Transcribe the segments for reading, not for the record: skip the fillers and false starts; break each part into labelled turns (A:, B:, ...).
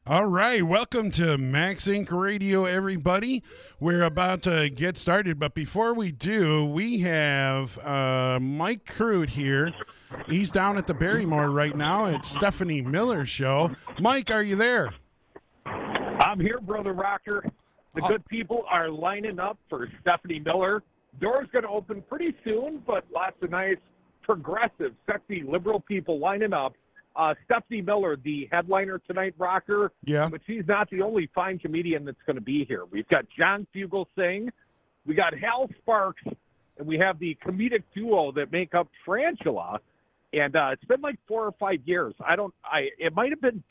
A: All right, welcome to Max Inc. Radio, everybody. We're about to get started, but before we do, we have Mike Crute here. He's down at the Barrymore right now at Stephanie Miller's show. Mike, are you there?
B: I'm here, Brother Rocker. The good people are lining up for Stephanie Miller. Door's going to open pretty soon, but lots of nice, progressive, sexy, liberal people lining up. Stephanie Miller, the headliner tonight, Rocker.
A: Yeah.
B: But she's not the only fine comedian that's going to be here. We've got John Fugelsang, we got Hal Sparks, and we have the comedic duo that make up Frangela. And it's been like 4 or 5 years. It might have been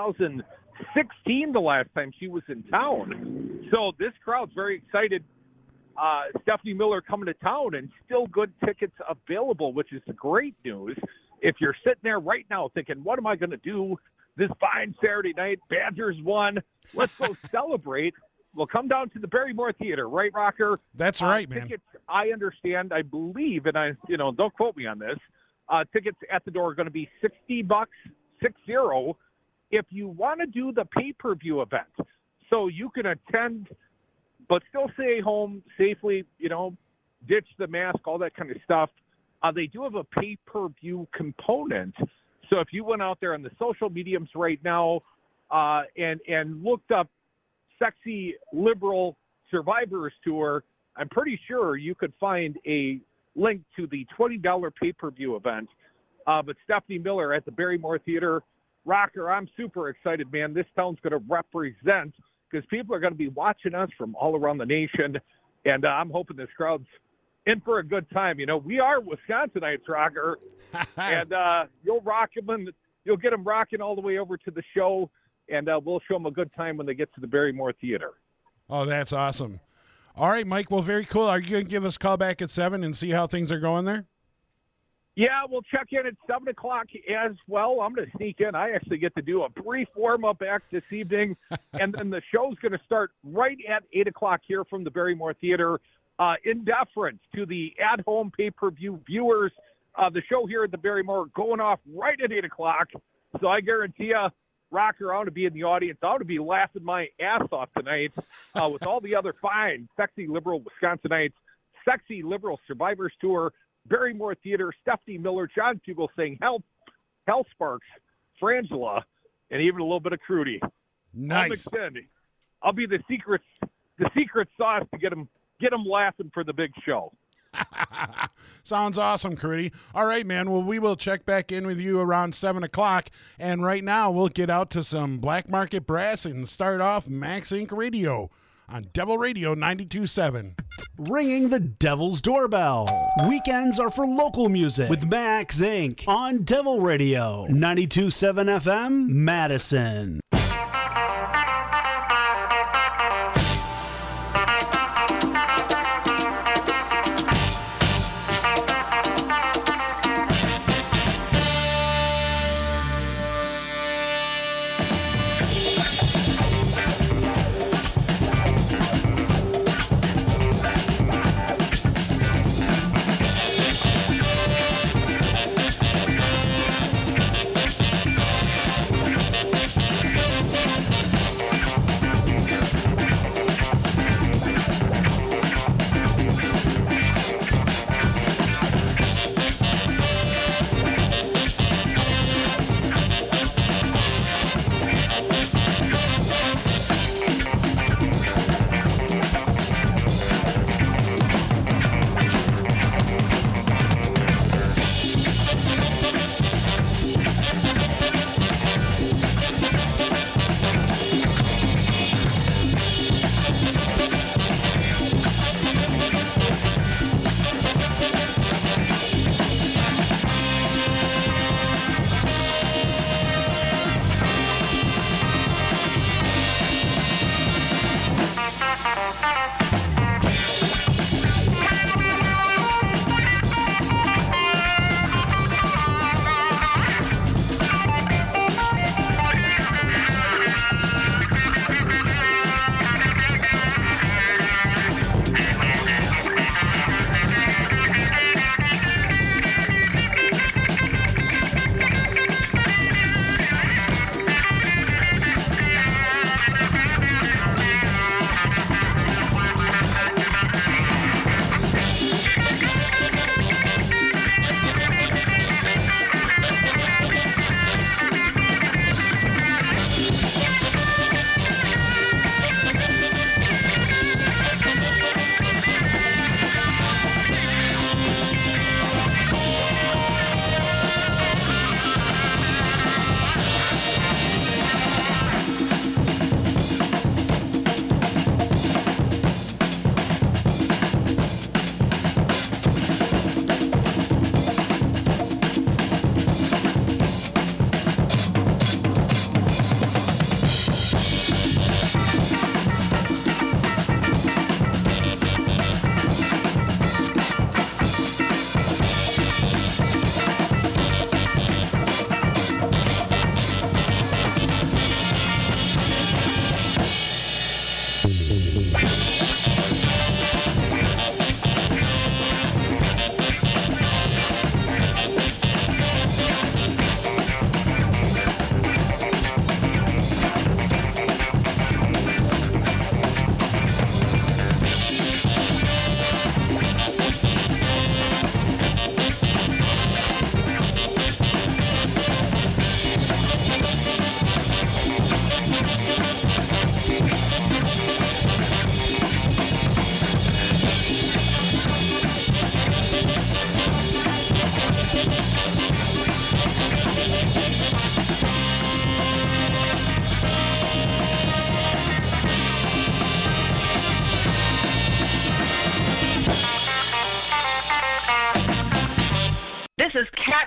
B: 2016 the last time she was in town. So this crowd's very excited. Stephanie Miller coming to town, and still good tickets available, which is great news. If you're sitting there right now thinking, what am I going to do this fine Saturday night? Badgers won. Let's go celebrate. Well, come down to the Barrymore Theater, right, Rocker?
A: That's right, man.
B: Tickets, I understand, I believe, and don't quote me on this. Tickets at the door are going to be $60, 60. If you want to do the pay-per-view event, so you can attend, but still stay home safely, ditch the mask, all that kind of stuff. They do have a pay-per-view component. So if you went out there on the social mediums right now and looked up Sexy Liberal Survivors Tour, I'm pretty sure you could find a link to the $20 pay-per-view event. But Stephanie Miller at the Barrymore Theater, Rocker, I'm super excited, man. This town's going to represent, because people are going to be watching us from all around the nation, and I'm hoping this crowd's in for a good time. We are Wisconsinites, Rocker, and you'll rock them, and you'll get them rocking all the way over to the show, and we'll show them a good time when they get to the Barrymore Theater.
A: Oh, that's awesome. All right, Mike, well, very cool. Are you going to give us a call back at 7 and see how things are going there?
B: Yeah, we'll check in at 7 o'clock as well. I'm going to sneak in. I actually get to do a brief warm-up act this evening, and then the show's going to start right at 8 o'clock here from the Barrymore Theater. In deference to the at-home pay-per-view viewers, the show here at the Barrymore going off right at 8 o'clock. So I guarantee you, Rocker, I want to be in the audience. I want to be laughing my ass off tonight with all the other fine, sexy, liberal Wisconsinites, Sexy Liberal Survivors Tour, Barrymore Theater, Stephanie Miller, John Fugelsang, Hal Sparks, Frangela, and even a little bit of Crudy.
A: Nice.
B: I'll be the secret sauce to get them laughing for the big show.
A: Sounds awesome, Crudy. All right, man. Well, we will check back in with you around 7 o'clock. And right now, we'll get out to some Black Market Brass and start off Max Inc. Radio on Devil Radio 92.7.
C: Ringing the Devil's Doorbell. Weekends are for local music with Max Inc. on Devil Radio 92.7 FM, Madison.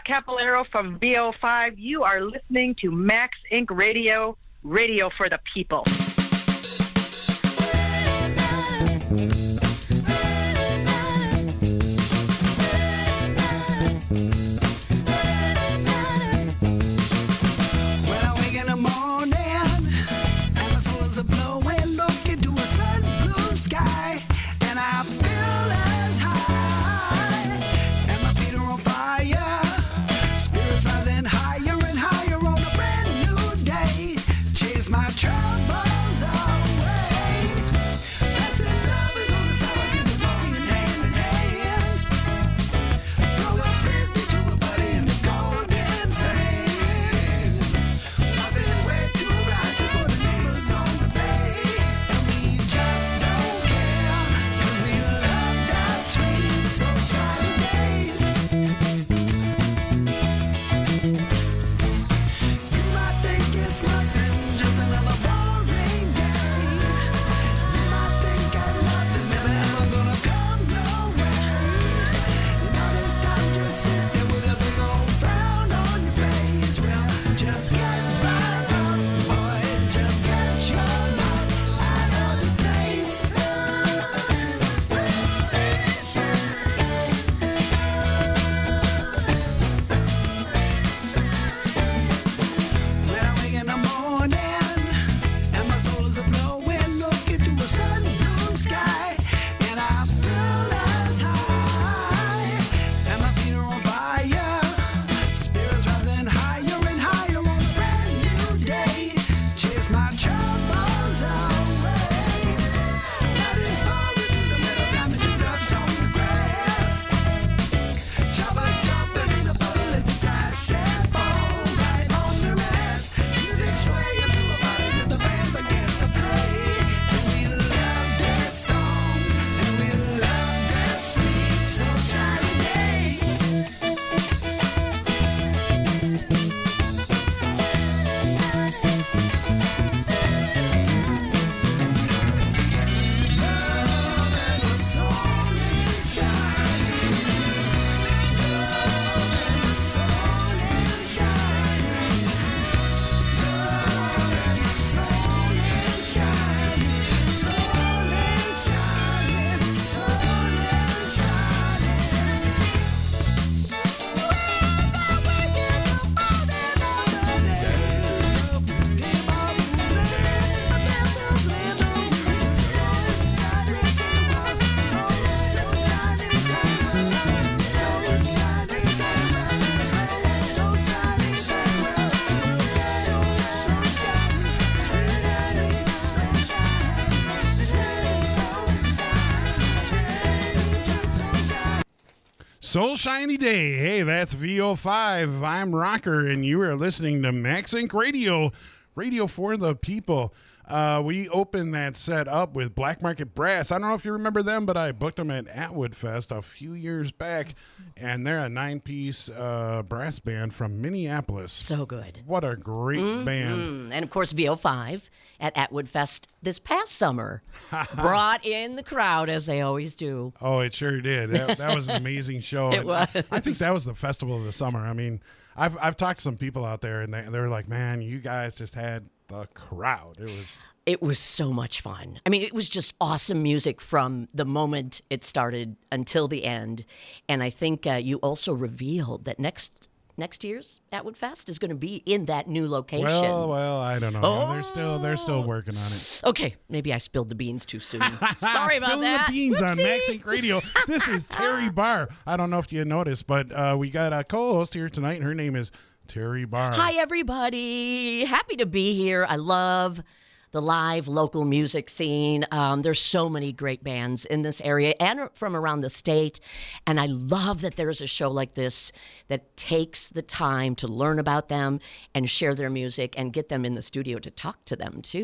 D: Capolero from VO5. You are listening to Max Inc. Radio, radio for the people.
E: When I wake in the morning and the soles are blowing, look into a sun blue sky, and I feel as high, and my feet are on fire, spirits rising higher and higher on a brand new day. Chase my troubles away. Blessed love is on the side, get the walking hand in hand. Throw a frisbee to a buddy in the golden sand. Nothing way too righteous for the neighbors on the bay. And we just don't care, 'cause we love that sweet sunshine day. You might think it's nothing, just another boring day. You might think our love is never ever gonna come your way. And all this time just sit there with a big old frown on your face. Well, just get right up, boy, just get your butt out of this place. When I wake in the morning and my soul is a-blowing, look into a sun blue sky, and I feel as high, and my feet are on fire, spirits rising higher and higher on a brand new day. Chase my troubles away. That is pouring through the middle, diamond dewdrops on the grass. Chopper jumping in the puddle as the flash and fall right on the rest. Music swaying through our bodies as the band begins to play. And we love this song, and we love this sweet sunshine day. Love and the sun is shining. Love and the sun is shining. Love and the sun is shining. Sun is shining. Sun is shining.
A: Soul Shiny Day. Hey, that's VO5. I'm Rocker, and you are listening to Max Inc. Radio, radio for the people. We opened that set up with Black Market Brass. I don't know if you remember them, but I booked them at Atwood Fest a few years back, and they're a 9-piece brass band from Minneapolis.
F: So good.
A: What a great band.
F: And of course, VO5 at Atwood Fest this past summer brought in the crowd, as they always do.
A: Oh, it sure did. That was an amazing show.
F: It
A: And
F: was.
A: I think that was the festival of the summer. I mean, I've talked to some people out there, and they were like, man, you guys just had the crowd.
F: It was so much fun. I mean, it was just awesome music from the moment it started until the end. And I think you also revealed that next year's Atwood Fest is going to be in that new location.
A: Well, I don't know.
F: Oh.
A: They're still working on it.
F: Okay, maybe I spilled the beans too soon. Sorry about
A: Spilling
F: that.
A: the beans on
F: Whoopsie.
A: Max Inc. Radio. This is Terry Barr. I don't know if you noticed, but we got a co-host here tonight, and her name is Terry Barr.
F: Hi, everybody. Happy to be here. I love the live local music scene. There's so many great bands in this area and from around the state. And I love that there's a show like this that takes the time to learn about them and share their music and get them in the studio to talk to them, too.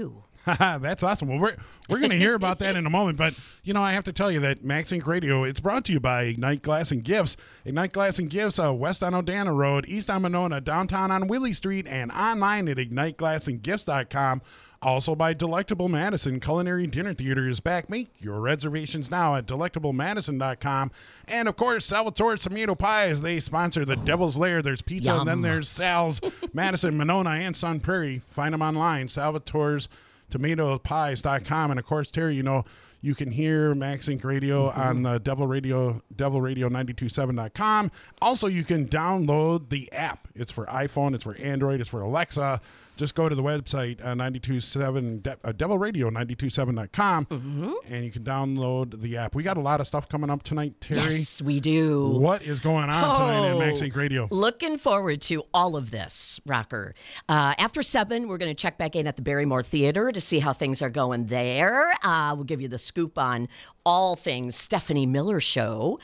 A: That's awesome. Well, we're going to hear about that in a moment. But, I have to tell you that Max Inc. Radio, it's brought to you by Ignite Glass and Gifts. Ignite Glass and Gifts, west on Odana Road, east on Monona, downtown on Willie Street, and online at IgniteGlassandGifts.com. Also by Delectable Madison. Culinary Dinner Theater is back. Make your reservations now at DelectableMadison.com. And, of course, Salvatore's Tomato Pies. They sponsor the Devil's Lair. There's pizza,
F: Yum.
A: and then there's Sal's, Madison, Monona, and Sun Prairie. Find them online, Salvatore's TomatoPies.com. And, of course, Terry, you can hear Max Inc. Radio on the Devil Radio 927.com. Also, you can download the app. It's for iPhone, it's for Android, it's for Alexa. Just go to the website, 927 Devil Radio 927.com, and you can download the app. We got a lot of stuff coming up tonight, Terry.
F: Yes, we do.
A: What is going on tonight at Max Inc. Radio?
F: Looking forward to all of this, Rocker. After 7, we're going to check back in at the Barrymore Theater to see how things are going there. We'll give you the scoop on all things Stephanie Miller Show.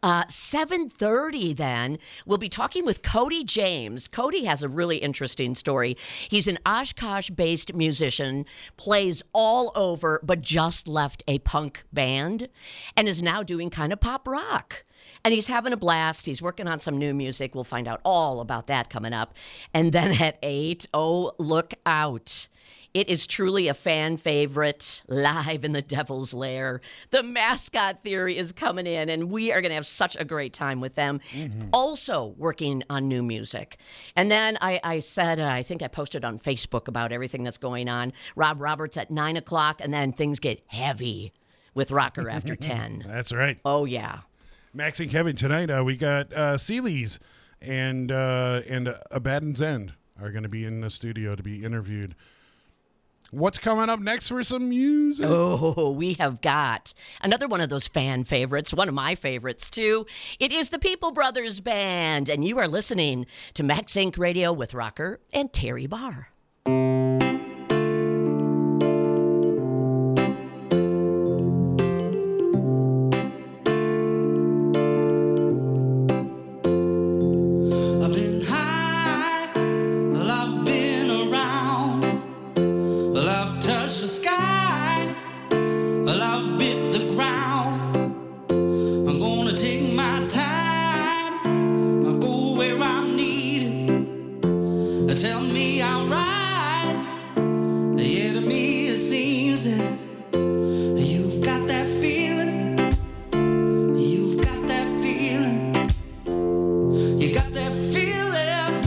F: 7:30 then, we'll be talking with Cody James. Cody has a really interesting story. He's an Oshkosh-based musician, plays all over, but just left a punk band and is now doing kind of pop rock. And he's having a blast. He's working on some new music. We'll find out all about that coming up. And then at 8, look out. It is truly a fan favorite, live in the Devil's Lair. The Mascot Theory is coming in, and we are going to have such a great time with them. Also working on new music. And then I said, I think I posted on Facebook about everything that's going on. Rob Roberts at 9 o'clock, and then things get heavy with Rocker after 10.
A: That's right.
F: Oh, yeah.
A: Max and Kevin tonight, we got Seeley's and Abaddon's End are going to be in the studio to be interviewed. What's coming up next for some music?
F: Oh, we have got another one of those fan favorites, one of my favorites too. It is the People Brothers Band, and you are listening to Max Inc. Radio with Rocker and Terry Barr.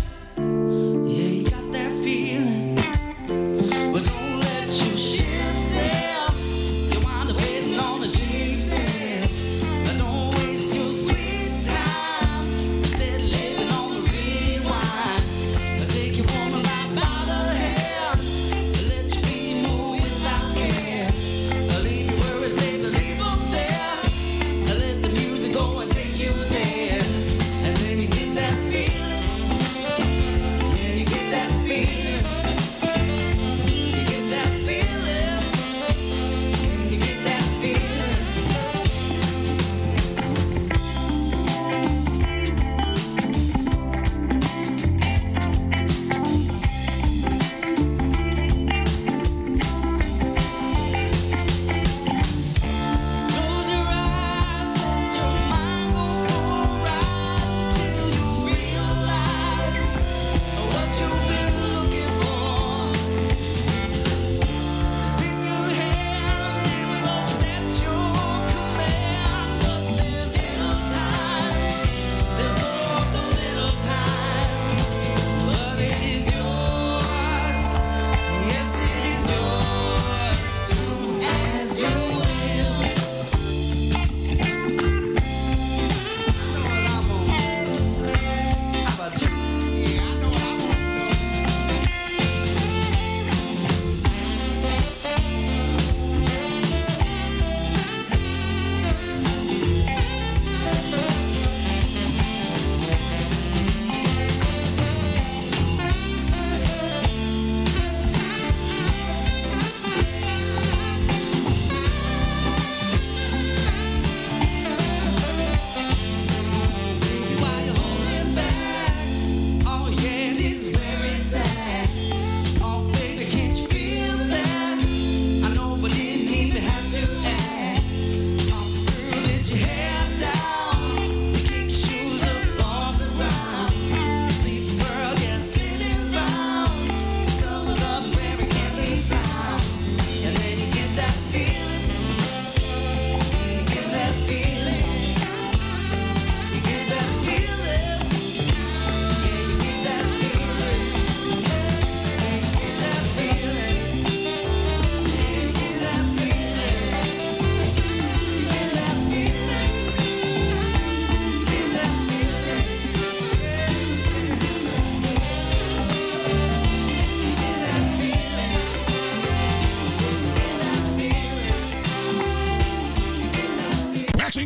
E: But don't let your shit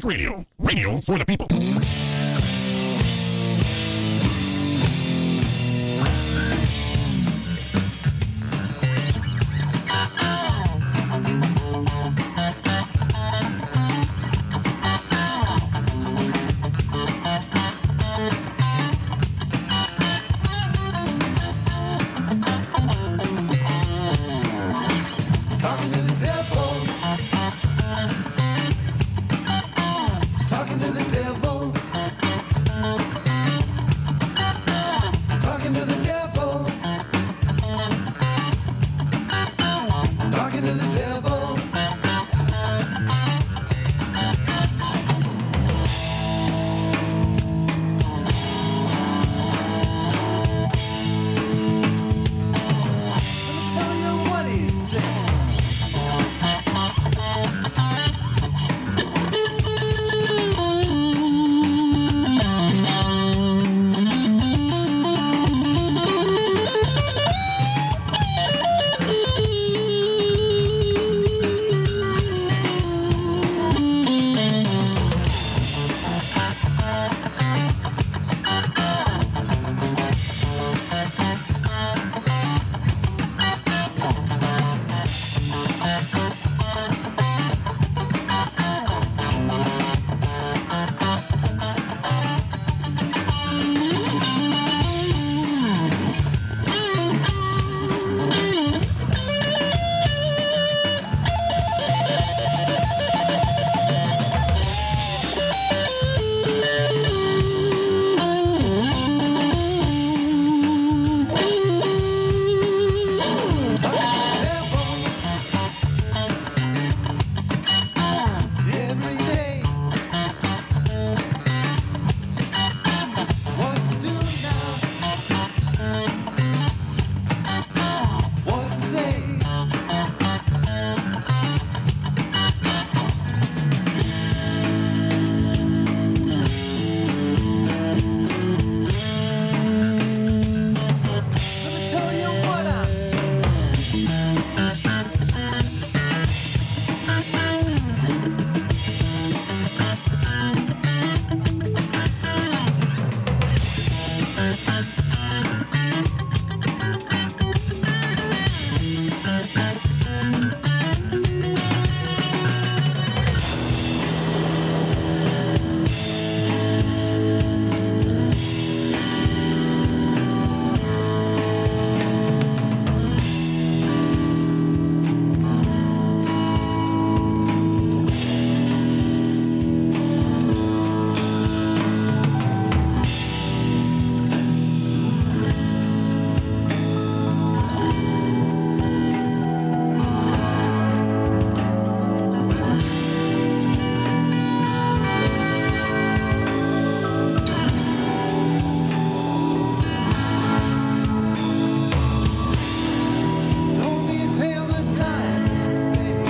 G: Inc. Radio. Radio for the people.
E: Talking to the telephone. Talking to the devil. Talking to the devil. Talking to the devil. Let me tell you what he said. Every day, what to do now? What to say? Let me tell you what I say. Don't be a tale of times, baby.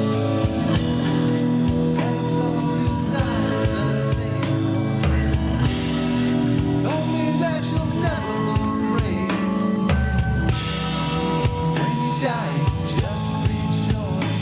E: And it's something to start the same. Told me that you'll never lose the race. When you die, just rejoice.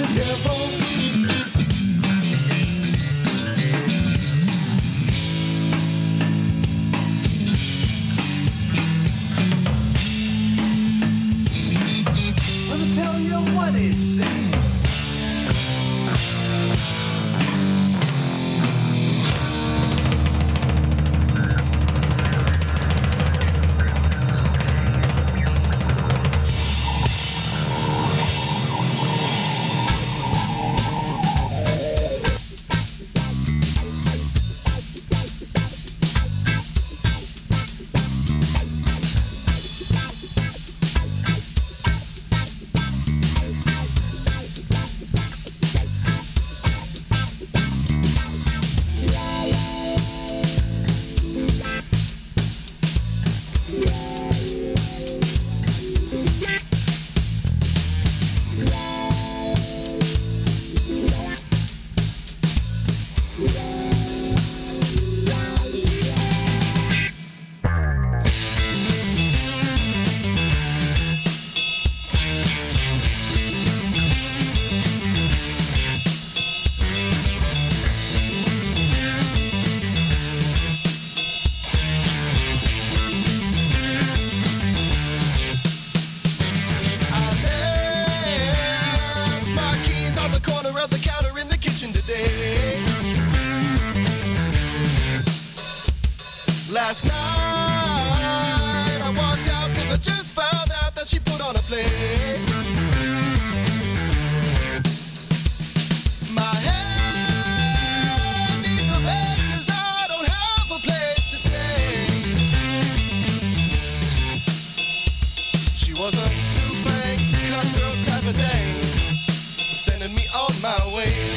E: the devil. Let me tell you what it said. Last night I walked out cause I just found out that she put on a play. My head needs a bed cause I don't have a place to stay. She was a two-fanged, cutthroat type of dame, sending me on my way.